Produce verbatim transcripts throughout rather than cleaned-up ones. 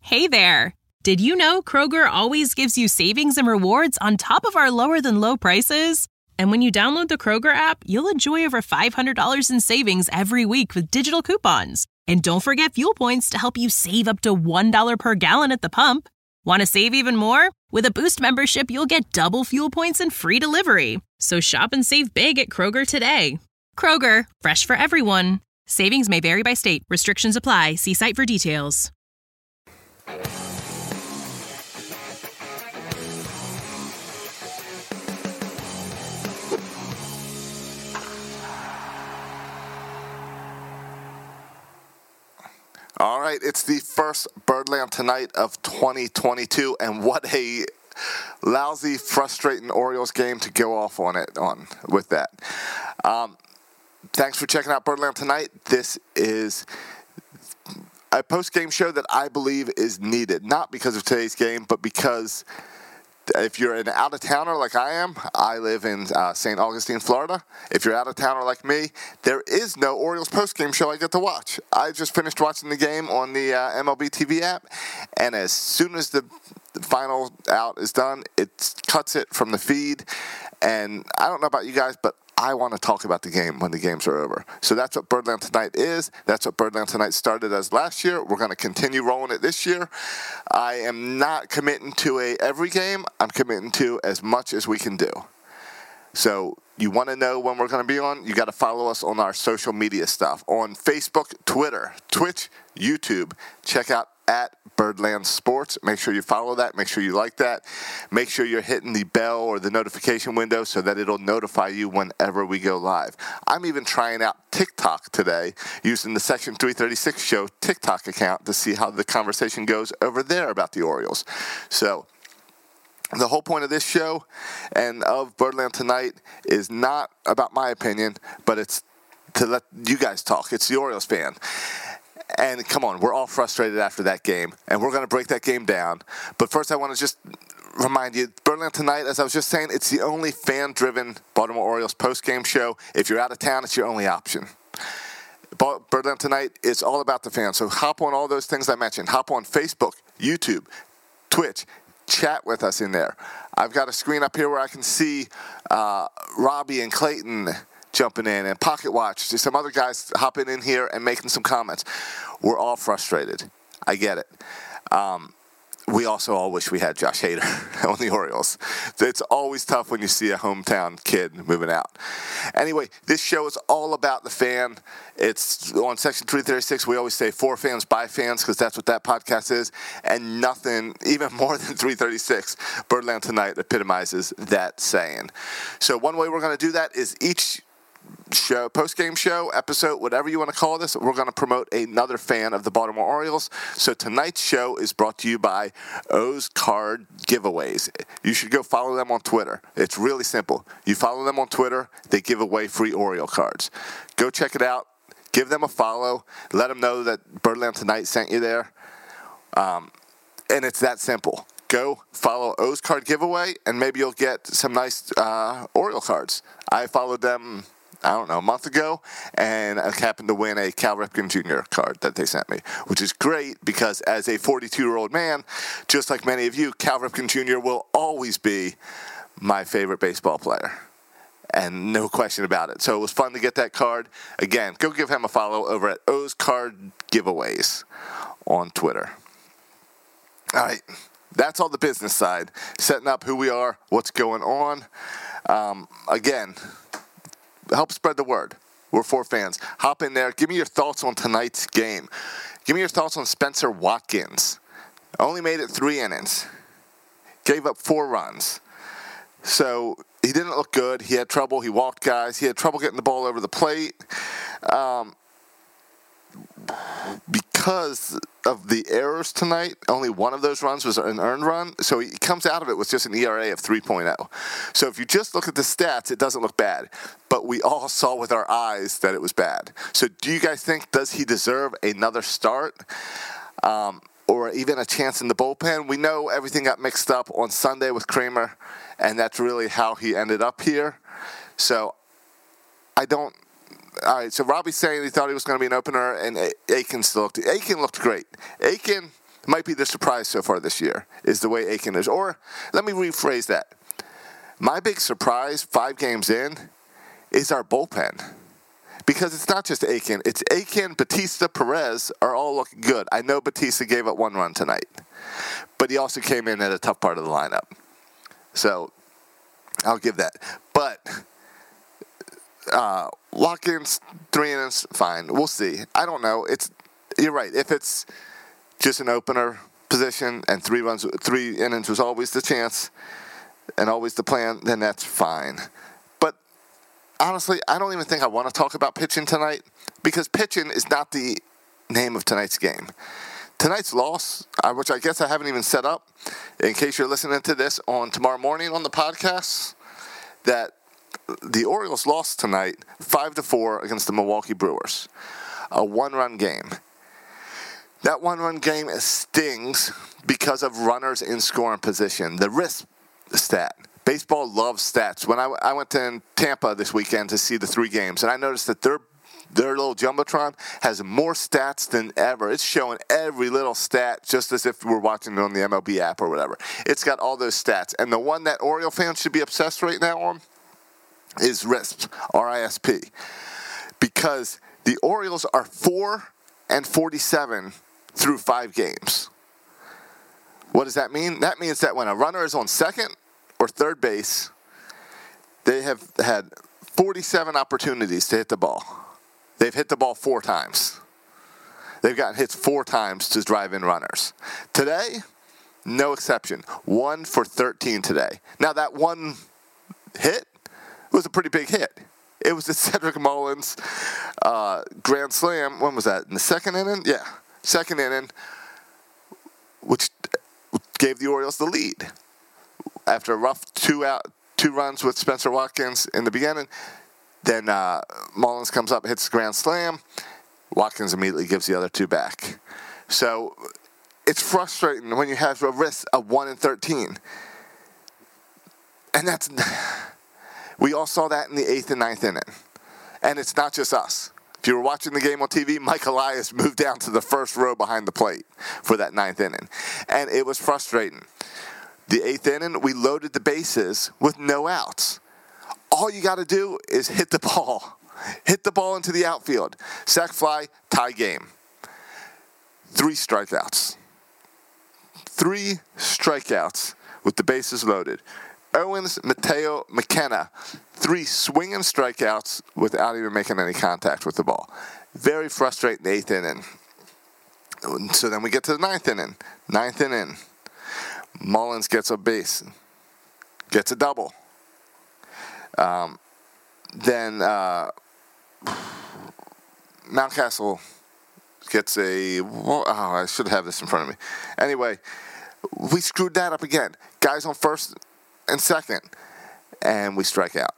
Hey there! Did you know Kroger always gives you savings and rewards on top of our lower-than-low prices? And when you download the Kroger app, you'll enjoy over five hundred dollars in savings every week with digital coupons. And don't forget fuel points to help you save up to one dollar per gallon at the pump. Want to save even more? With a Boost membership, you'll get double fuel points and free delivery. So shop and save big at Kroger today. Kroger, fresh for everyone. Savings may vary by state. Restrictions apply. See site for details. All right, it's the first Birdland Tonight of twenty twenty-two, and what a lousy, frustrating Orioles game to go off on it on with that. Um, thanks for checking out Birdland Tonight. This is a post-game show that I believe is needed, not because of today's game, but because if you're an out-of-towner like I am, I live in uh, Saint Augustine, Florida. If you're out-of-towner like me, there is no Orioles post-game show I get to watch. I just finished watching the game on the uh, M L B T V app, and as soon as the final out is done, it cuts it from the feed. And I don't know about you guys, but I want to talk about the game when the games are over. So that's what Birdland Tonight is. That's what Birdland Tonight started as last year. We're going to continue rolling it this year. I am not committing to a every game. I'm committing to as much as we can do. So you want to know when we're going to be on? You got to follow us on our social media stuff. On Facebook, Twitter, Twitch, YouTube. Check out at Birdland Sports. Make sure you follow that. Make sure you like that. Make sure you're hitting the bell or the notification window so that it'll notify you whenever we go live. I'm even trying out TikTok today using the Section three thirty-six Show TikTok account to see how the conversation goes over there about the Orioles. So the whole point of this show and of Birdland Tonight is not about my opinion, but it's to let you guys talk. It's the Orioles fan. And come on, we're all frustrated after that game, and we're going to break that game down. But first, I want to just remind you, Birdland Tonight, as I was just saying, it's the only fan-driven Baltimore Orioles post-game show. If you're out of town, it's your only option. Birdland Tonight is all about the fans. So hop on all those things I mentioned. Hop on Facebook, YouTube, Twitch. Chat with us in there. I've got a screen up here where I can see uh, Robbie and Clayton jumping in, and Pocket Watch, just some other guys hopping in here and making some comments. We're all frustrated. I get it. Um, we also all wish we had Josh Hader on the Orioles. It's always tough when you see a hometown kid moving out. Anyway, this show is all about the fan. It's on Section three thirty-six. We always say for fans, by fans, because that's what that podcast is. And nothing, even more than three thirty-six, Birdland Tonight epitomizes that saying. So one way we're going to do that is each show, post-game show, episode, whatever you want to call this, we're going to promote another fan of the Baltimore Orioles. So tonight's show is brought to you by O's Card Giveaways. You should go follow them on Twitter. It's really simple. You follow them on Twitter, they give away free Oriole cards. Go check it out. Give them a follow. Let them know that Birdland Tonight sent you there. Um, and it's that simple. Go follow O's Card Giveaway, and maybe you'll get some nice uh, Oriole cards. I followed them, I don't know, a month ago, and I happened to win a Cal Ripken Junior card that they sent me, which is great because as a forty-two-year-old man, just like many of you, Cal Ripken Junior will always be my favorite baseball player, and no question about it. So it was fun to get that card. Again, go give him a follow over at O's Card Giveaways on Twitter. All right, that's all the business side, setting up who we are, what's going on. Um, again, help spread the word. We're four fans. Hop in there. Give me your thoughts on tonight's game. Give me your thoughts on Spencer Watkins. Only made it three innings. Gave up four runs. So he didn't look good. He had trouble. He walked guys. He had trouble getting the ball over the plate. Um, because of the errors tonight, only one of those runs was an earned run. So he comes out of it with just an E R A of three point oh. So if you just look at the stats, it doesn't look bad. But we all saw with our eyes that it was bad. So do you guys think, does he deserve another start? Um, or even a chance in the bullpen? We know everything got mixed up on Sunday with Kramer, and that's really how he ended up here. So I don't... All right, so Robbie's saying he thought he was going to be an opener, and Aiken still looked. Aiken looked great. Aiken might be the surprise so far this year, is the way Aiken is. Or let me rephrase that. My big surprise, five games in, is our bullpen. Because it's not just Aiken. It's Aiken, Batista, Perez are all looking good. I know Batista gave up one run tonight. But he also came in at a tough part of the lineup. So I'll give that. But uh, Watkins, three innings, fine. We'll see. I don't know. It's You're right. If it's just an opener position and three runs, three innings was always the chance and always the plan, then that's fine. But honestly, I don't even think I want to talk about pitching tonight because pitching is not the name of tonight's game. Tonight's loss, which I guess I haven't even set up, in case you're listening to this on tomorrow morning on the podcast, that the Orioles lost tonight five to four against the Milwaukee Brewers, a one-run game. That one-run game stings because of runners in scoring position. The risk stat. Baseball loves stats. When I, I went to Tampa this weekend to see the three games, and I noticed that their their little Jumbotron has more stats than ever. It's showing every little stat just as if we're watching it on the M L B app or whatever. It's got all those stats. And the one that Oriole fans should be obsessed right now on is R I S P, R I S P. Because the Orioles are four and forty-seven through five games. What does that mean? That means that when a runner is on second or third base, they have had forty-seven opportunities to hit the ball. They've hit the ball four times. They've gotten hits four times to drive in runners. Today, no exception. One for thirteen today. Now, that one hit was a pretty big hit. It was the Cedric Mullins uh, grand slam. When was that? In the second inning? Yeah, second inning, which gave the Orioles the lead. After a rough two out, two runs with Spencer Watkins in the beginning, then uh, Mullins comes up, hits the grand slam. Watkins immediately gives the other two back. So it's frustrating when you have a risk of one and thirteen. And that's, we all saw that in the eighth and ninth inning. And it's not just us. If you were watching the game on T V, Mike Elias moved down to the first row behind the plate for that ninth inning. And it was frustrating. The eighth inning, we loaded the bases with no outs. All you got to do is hit the ball. Hit the ball into the outfield. Sac fly, tie game. Three strikeouts. Three strikeouts with the bases loaded. Owens, Mateo, McKenna. Three swinging strikeouts without even making any contact with the ball. Very frustrating eighth inning. So then we get to the ninth inning. Ninth inning. Mullins gets a base. Gets a double. Um, then uh, Mountcastle gets a, oh, I should have this in front of me. Anyway, we screwed that up again. Guys on first and second, and we strike out.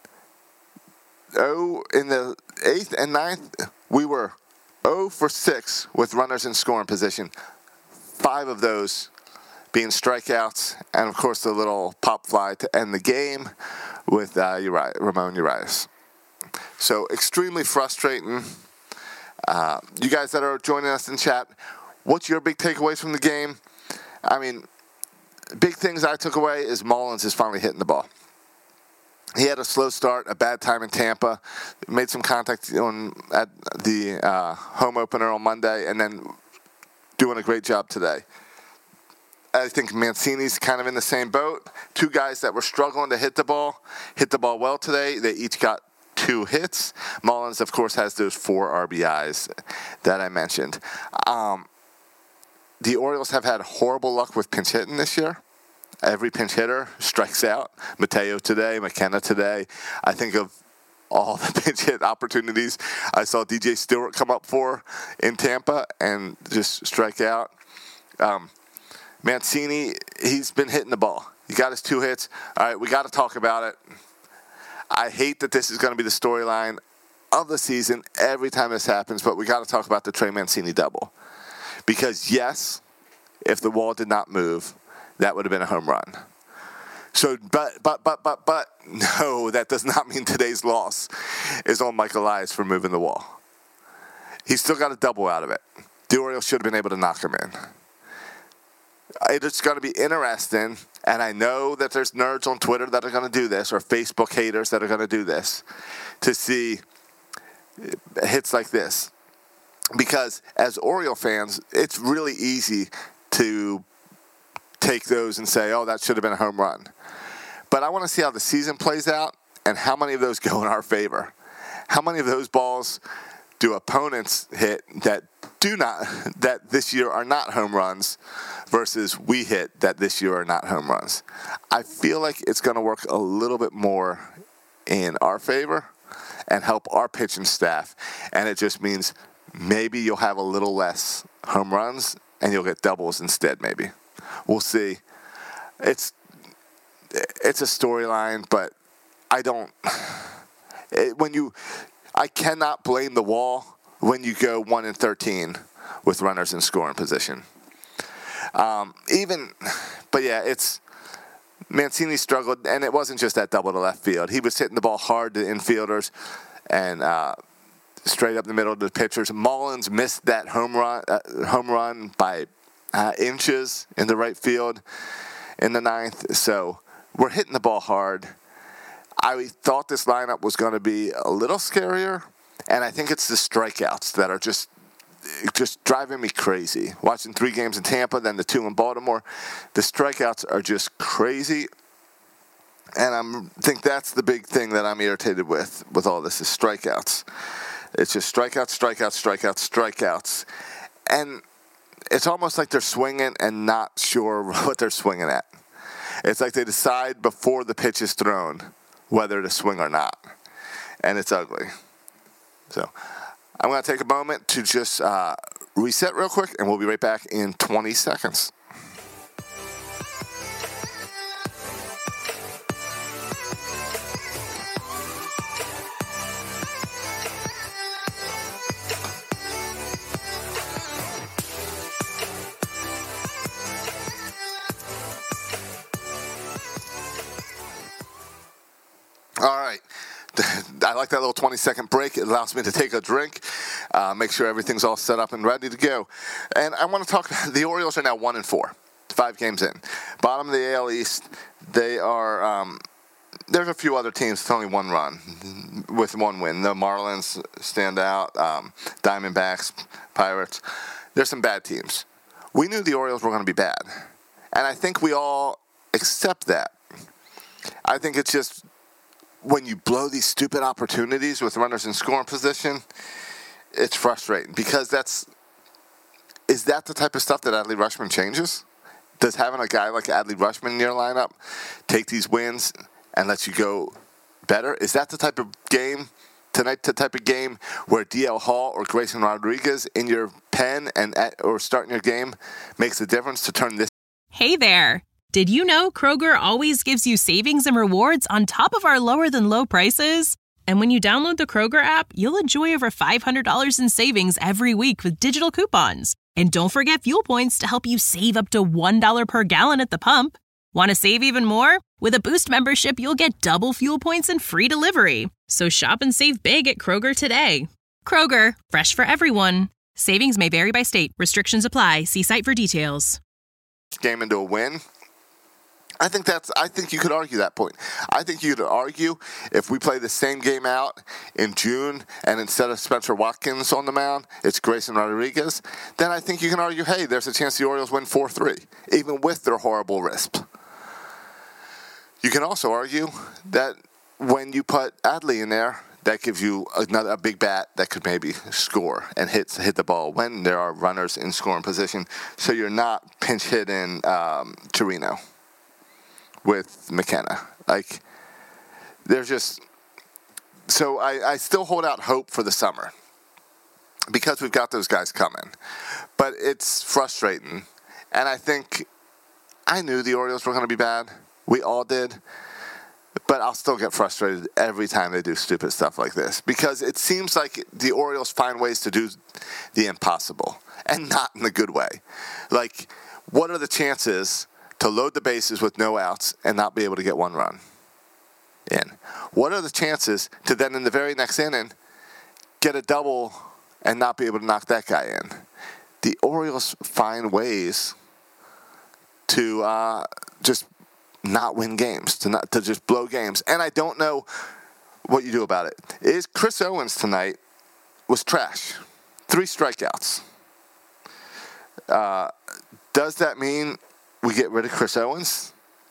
Oh, in the eighth and ninth, we were oh for six with runners in scoring position. Five of those being strikeouts, and of course the little pop fly to end the game with uh, Uri- Ramon Urias. So extremely frustrating. Uh, you guys that are joining us in chat, what's your big takeaways from the game? I mean, big things I took away is Mullins is finally hitting the ball. He had a slow start, a bad time in Tampa, made some contact on at the uh, home opener on Monday, and then doing a great job today. I think Mancini's kind of in the same boat. Two guys that were struggling to hit the ball, hit the ball well today. They each got two hits. Mullins, of course, has those four R B Is that I mentioned. Um, the Orioles have had horrible luck with pinch hitting this year. Every pinch hitter strikes out. Mateo today, McKenna today. I think of all the pinch hit opportunities I saw D J Stewart come up for in Tampa and just strike out. Um, Mancini, he's been hitting the ball. He got his two hits. All right, we got to talk about it. I hate that this is going to be the storyline of the season every time this happens, but we got to talk about the Trey Mancini double. Because, yes, if the wall did not move, that would have been a home run. So, but, but, but, but, but, no, that does not mean today's loss is on Mike Elias for moving the wall. He still got a double out of it. The Orioles should have been able to knock him in. it's going to be interesting, and I know that there's nerds on Twitter that are going to do this, or Facebook haters that are going to do this, to see hits like this. Because as Oriole fans, it's really easy to take those and say, oh, that should have been a home run. But I want to see how the season plays out and how many of those go in our favor. How many of those balls do opponents hit that do not, that this year are not home runs versus we hit that this year are not home runs. I feel like it's going to work a little bit more in our favor and help our pitching staff. And it just means maybe you'll have a little less home runs and you'll get doubles instead maybe. We'll see. It's it's a storyline, but I don't it, when you I cannot blame the wall when you go one and thirteen with runners in scoring position. Um, even, but yeah, it's Mancini struggled, and it wasn't just that double to left field. He was hitting the ball hard to infielders and uh, straight up the middle to the pitchers. Mullins missed that home run, uh, home run by uh, inches in the right field in the ninth. So we're hitting the ball hard. I thought this lineup was going to be a little scarier, and I think it's the strikeouts that are just just driving me crazy. Watching three games in Tampa, then the two in Baltimore, the strikeouts are just crazy, and I think that's the big thing that I'm irritated with with all this is strikeouts. It's just strikeouts, strikeouts, strikeouts, strikeouts, and it's almost like they're swinging and not sure what they're swinging at. It's like they decide before the pitch is thrown whether to swing or not, and it's ugly. So I'm going to take a moment to just uh, reset real quick, and we'll be right back in twenty seconds. All right. I like that little twenty-second break. It allows me to take a drink, uh, make sure everything's all set up and ready to go. And I want to talk about the Orioles are now one and four, five games in. Bottom of the A L East, they are um, – there's a few other teams with only one run with one win. The Marlins stand out, um, Diamondbacks, Pirates. There's some bad teams. We knew the Orioles were going to be bad, and I think we all accept that. I think it's just – when you blow these stupid opportunities with runners in scoring position, it's frustrating because that's – is that the type of stuff that Adley Rutschman changes? Does having a guy like Adley Rutschman in your lineup take these wins and let you go better? Is that the type of game tonight, the type of game where D L Hall or Grayson Rodriguez in your pen and at, or starting your game makes a difference to turn this? Hey there. Did you know Kroger always gives you savings and rewards on top of our lower-than-low prices? And when you download the Kroger app, you'll enjoy over five hundred dollars in savings every week with digital coupons. And don't forget fuel points to help you save up to one dollar per gallon at the pump. Want to save even more? With a Boost membership, you'll get double fuel points and free delivery. So shop and save big at Kroger today. Kroger, fresh for everyone. Savings may vary by state. Restrictions apply. See site for details. Game into a win. I think that's. I think you could argue that point. I think you could argue if we play the same game out in June and instead of Spencer Watkins on the mound, it's Grayson Rodriguez, then I think you can argue, hey, there's a chance the Orioles win four three, even with their horrible R I S P. You can also argue that when you put Adley in there, that gives you another a big bat that could maybe score and hit hit the ball when there are runners in scoring position, so you're not pinch hitting um, Torino with McKenna. Like, there's just... So I, I still hold out hope for the summer because we've got those guys coming. But it's frustrating. And I think I knew the Orioles were going to be bad. We all did. But I'll still get frustrated every time they do stupid stuff like this because it seems like the Orioles find ways to do the impossible and not in a good way. Like, what are the chances to load the bases with no outs and not be able to get one run in? What are the chances to then in the very next inning get a double and not be able to knock that guy in? The Orioles find ways to uh, just not win games, to not to just blow games. And I don't know what you do about it. Is Chris Owens tonight was trash. Three strikeouts. Uh, does that mean we get rid of Chris Owens?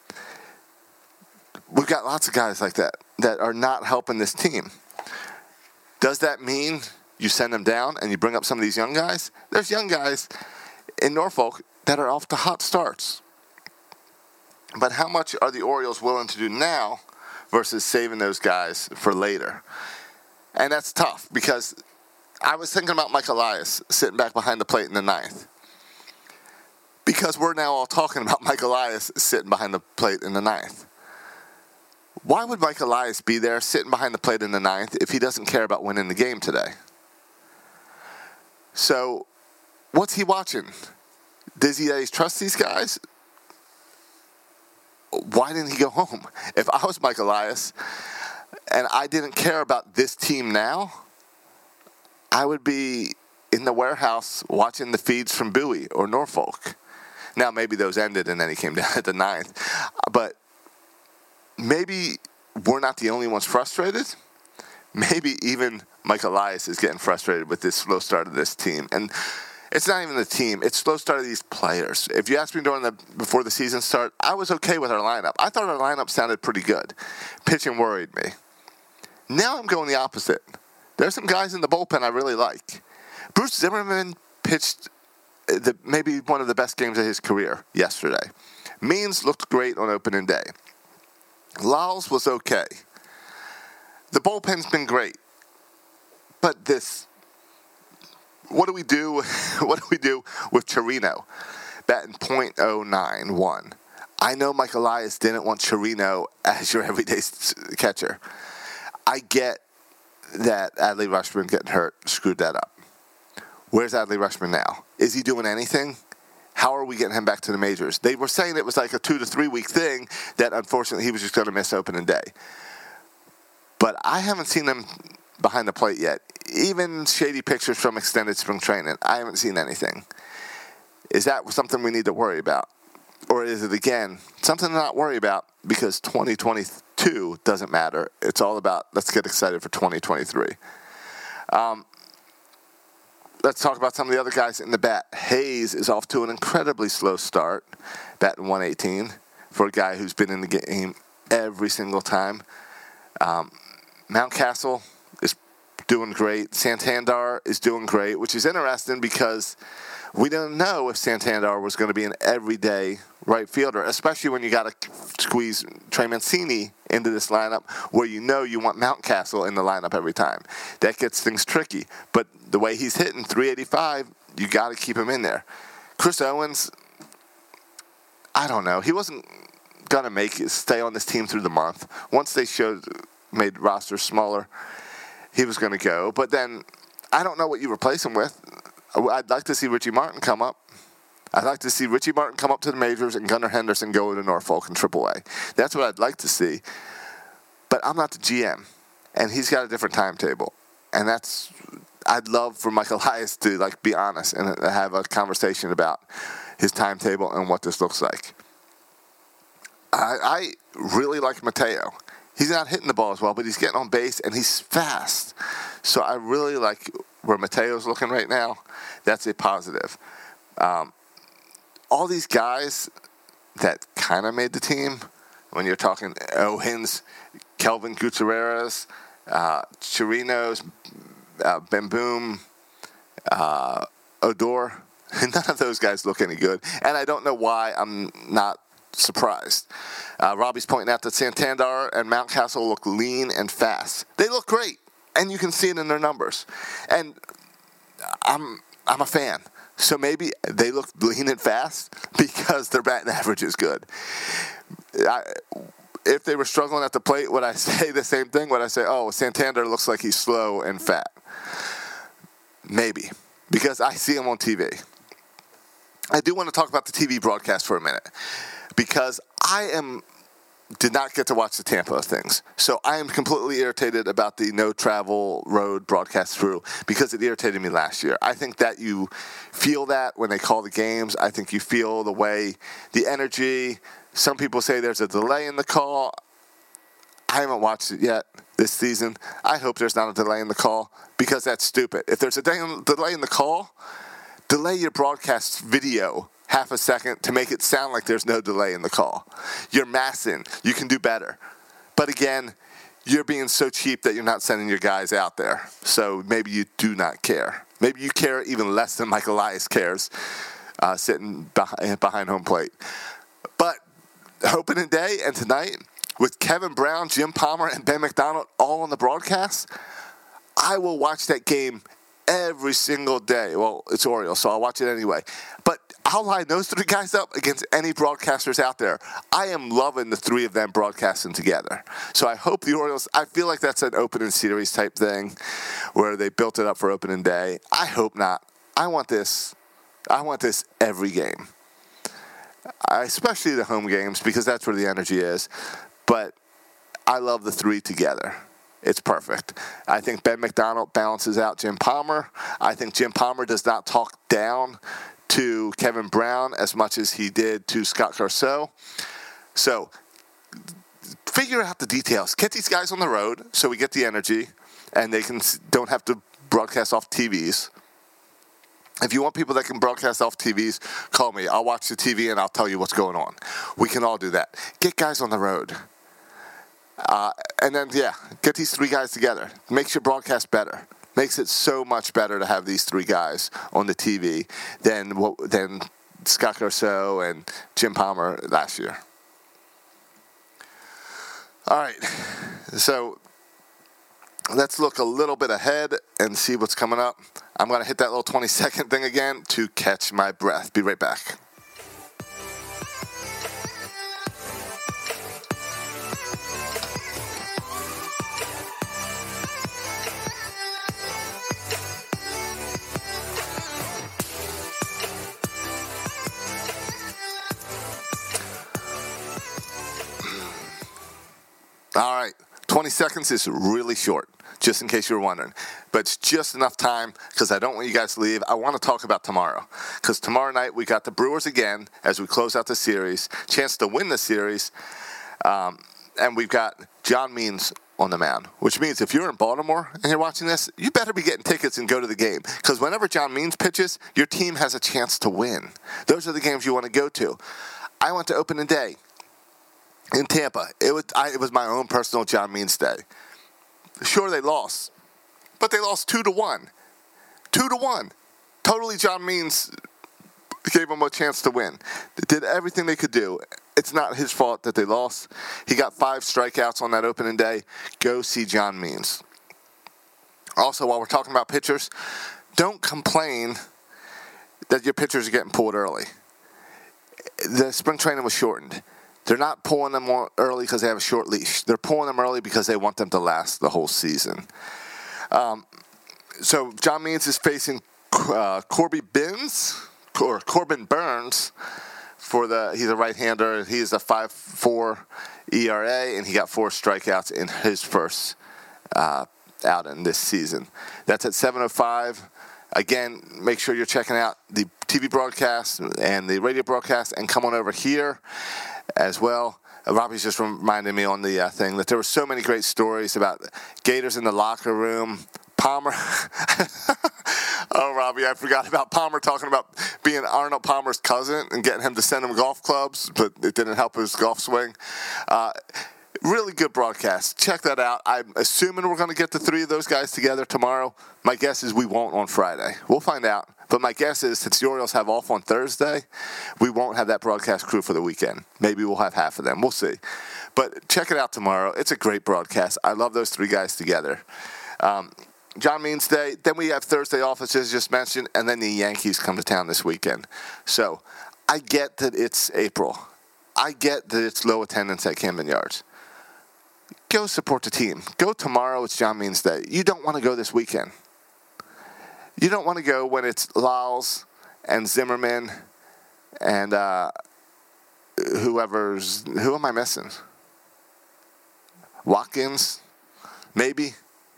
We've got lots of guys like that that are not helping this team. Does that mean you send them down and you bring up some of these young guys? There's young guys in Norfolk that are off to hot starts. But how much are the Orioles willing to do now versus saving those guys for later? And that's tough because I was thinking about Mike Elias sitting back behind the plate in the ninth. Because we're now all talking about Mike Elias sitting behind the plate in the ninth. Why would Mike Elias be there sitting behind the plate in the ninth if he doesn't care about winning the game today? So, what's he watching? Does he trust these guys? Why didn't he go home? If I was Mike Elias and I didn't care about this team now, I would be in the warehouse watching the feeds from Bowie or Norfolk. Now, maybe those ended and then he came down at the ninth. But maybe we're not the only ones frustrated. Maybe even Mike Elias is getting frustrated with this slow start of this team. And it's not even the team. It's slow start of these players. If you asked me during the before the season start, I was okay with our lineup. I thought our lineup sounded pretty good. Pitching worried me. Now I'm going the opposite. There's some guys in the bullpen I really like. Bruce Zimmerman pitched the, maybe one of the best games of his career yesterday. Means looked great on opening day. Lyles was okay. The bullpen's been great. But this, what do we do? What do we do with Chirino batting point oh nine one? I know Mike Elias didn't want Chirino as your everyday catcher. I get that Adley Rutschman getting hurt screwed that up. Where's Adley Rutschman now? Is he doing anything? How are we getting him back to the majors? They were saying it was like a two to three week thing that unfortunately he was just going to miss opening day. But I haven't seen him behind the plate yet. Even shady pictures from extended spring training, I haven't seen anything. Is that something we need to worry about? Or is it, again, something to not worry about because twenty twenty-two doesn't matter. It's all about let's get excited for twenty twenty-three. Um, let's talk about some of the other guys in the bat. Hayes is off to an incredibly slow start, batting one eighteen for a guy who's been in the game every single time. Um, Mountcastle is doing great. Santander is doing great, which is interesting because we don't know if Santander was going to be an everyday right fielder, especially when you got to squeeze Trey Mancini into this lineup where you know you want Mountcastle in the lineup every time. That gets things tricky. But the way he's hitting, three eighty-five, you got to keep him in there. Chris Owens, I don't know. He wasn't going to make it, stay on this team through the month. Once they showed, made rosters smaller, he was going to go. But then I don't know what you replace him with. I'd like to see Richie Martin come up. I'd like to see Richie Martin come up to the majors and Gunnar Henderson go to Norfolk in triple A. That's what I'd like to see. But I'm not the G M, and he's got a different timetable. And that's, I'd love for Mike Elias to like be honest and have a conversation about his timetable and what this looks like. I, I really like Mateo. He's not hitting the ball as well, but he's getting on base, and he's fast. So I really like where Mateo's looking right now. That's a positive. Um, all these guys that kind of made the team, when you're talking O'Hins, Kelvin Gutierrez, uh, Chirinos, uh, Bemboom, uh, Odor, none of those guys look any good. And I don't know why I'm not surprised. Uh, Robbie's pointing out that Santander and Mountcastle look lean and fast. They look great, and you can see it in their numbers. And I'm I'm a fan. So maybe they look lean and fast because their batting average is good. I, if they were struggling at the plate, would I say the same thing? Would I say, oh, Santander looks like he's slow and fat? Maybe, because I see him on T V. I do want to talk about the T V broadcast for a minute, because I am did not get to watch the Tampa things. So I am completely irritated about the no travel road broadcast through because it irritated me last year. I think that you feel that when they call the games. I think you feel the way, the energy. Some people say there's a delay in the call. I haven't watched it yet this season. I hope there's not a delay in the call because that's stupid. If there's a delay in the call, delay your broadcast video half a second to make it sound like there's no delay in the call. You're massing. You can do better. But again, you're being so cheap that you're not sending your guys out there. So maybe you do not care. Maybe you care even less than Mike Elias cares uh, sitting behind, behind home plate. But opening day and tonight, with Kevin Brown, Jim Palmer, and Ben McDonald all on the broadcast, I will watch that game every single day. Well, it's Orioles, so I'll watch it anyway. But I'll line those three guys up against any broadcasters out there. I am loving the three of them broadcasting together. So I hope the Orioles, I feel like that's an opening series type thing where they built it up for opening day. I hope not. I want this. I want this every game. I, especially the home games because that's where the energy is. But I love the three together. It's perfect. I think Ben McDonald balances out Jim Palmer. I think Jim Palmer does not talk down to Kevin Brown as much as he did to Scott Garceau. So figure out the details. Get these guys on the road so we get the energy and they can don't have to broadcast off T Vs. If you want people that can broadcast off T Vs, call me. I'll watch the T V and I'll tell you what's going on. We can all do that. Get guys on the road. Uh, and then, yeah, get these three guys together. Makes your broadcast better. Makes it so much better to have these three guys on the T V than what than Scott Garceau and Jim Palmer last year. All right, so let's look a little bit ahead and see what's coming up. I'm going to hit that little twenty-second thing again to catch my breath. Be right back. All right, twenty seconds is really short, just in case you were wondering. But it's just enough time because I don't want you guys to leave. I want to talk about tomorrow because tomorrow night we got the Brewers again as we close out the series, chance to win the series, um, and we've got John Means on the mound, which means if you're in Baltimore and you're watching this, you better be getting tickets and go to the game because whenever John Means pitches, your team has a chance to win. Those are the games you want to go to. I went to opening day in Tampa. It was I, it was my own personal John Means day. Sure, they lost, but they lost two to one. Two to one. Totally, John Means gave them a chance to win. They did everything they could do. It's not his fault that they lost. He got five strikeouts on that opening day. Go see John Means. Also, while we're talking about pitchers, don't complain that your pitchers are getting pulled early. The spring training was shortened. They're not pulling them early because they have a short leash. They're pulling them early because they want them to last the whole season. Um, so John Means is facing uh, Corby Binns, or Corbin Burns, for the. He's a right-hander. He's a five point four E R A, and he got four strikeouts in his first uh, outing this season. That's at seven oh five. Again, make sure you're checking out the T V broadcast and the radio broadcast, and come on over here as well. Uh, Robbie's just reminded me on the uh, thing that there were so many great stories about Gators in the locker room. Palmer. Oh, Robbie, I forgot about Palmer talking about being Arnold Palmer's cousin and getting him to send him golf clubs, but it didn't help his golf swing. Uh, really good broadcast. Check that out. I'm assuming we're going to get the three of those guys together tomorrow. My guess is we won't on Friday. We'll find out. But my guess is since the Orioles have off on Thursday, we won't have that broadcast crew for the weekend. Maybe we'll have half of them. We'll see. But check it out tomorrow. It's a great broadcast. I love those three guys together. Um, John Means Day. Then we have Thursday off, as I just mentioned, and then the Yankees come to town this weekend. So I get that it's April. I get that it's low attendance at Camden Yards. Go support the team. Go tomorrow. It's John Means Day. You don't want to go this weekend. You don't want to go when it's Lyles and Zimmerman and uh, whoever's. Who am I missing? Watkins, maybe.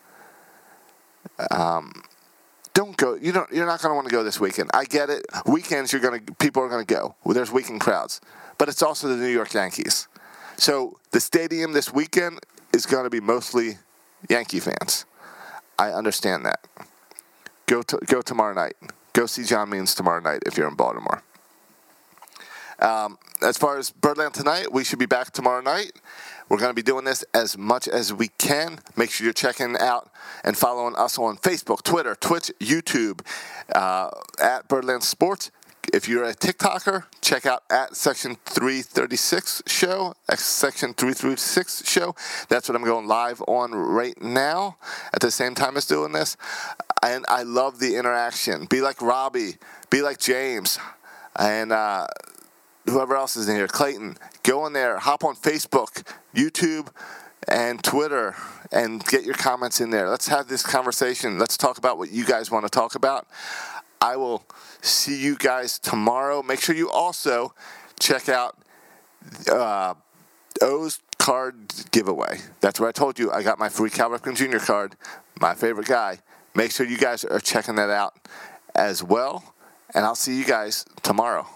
Um, don't go. You don't. You're not going to want to go this weekend. I get it. Weekends, you're going to. People are going to go. Well, there's weekend crowds, but it's also the New York Yankees. So the stadium this weekend is going to be mostly Yankee fans. I understand that. Go to go tomorrow night. Go see John Means tomorrow night if you're in Baltimore. Um, as far as Birdland tonight, we should be back tomorrow night. We're going to be doing this as much as we can. Make sure you're checking out and following us on Facebook, Twitter, Twitch, YouTube, uh, at Birdland Sports. If you're a TikToker, check out at Section three thirty-six Show, Section three thirty-six Show. That's what I'm going live on right now at the same time as doing this. And I love the interaction. Be like Robbie. Be like James. And uh, whoever else is in here, Clayton. Go in there. Hop on Facebook, YouTube, and Twitter, and get your comments in there. Let's have this conversation. Let's talk about what you guys want to talk about. I will see you guys tomorrow. Make sure you also check out uh, O's card giveaway. That's where I told you I got my free Cal Ripken Junior card, my favorite guy. Make sure you guys are checking that out as well. And I'll see you guys tomorrow.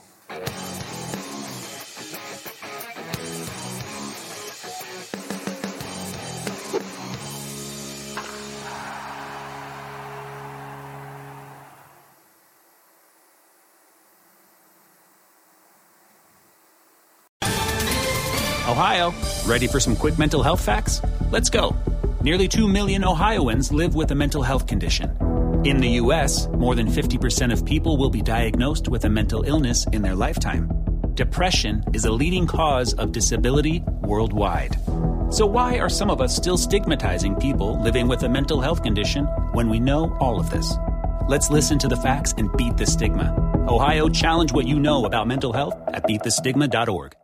Ohio, ready for some quick mental health facts? Let's go. Nearly two million Ohioans live with a mental health condition. In the U S, more than fifty percent of people will be diagnosed with a mental illness in their lifetime. Depression is a leading cause of disability worldwide. So why are some of us still stigmatizing people living with a mental health condition when we know all of this? Let's listen to the facts and beat the stigma. Ohio, challenge what you know about mental health at beat the stigma dot org.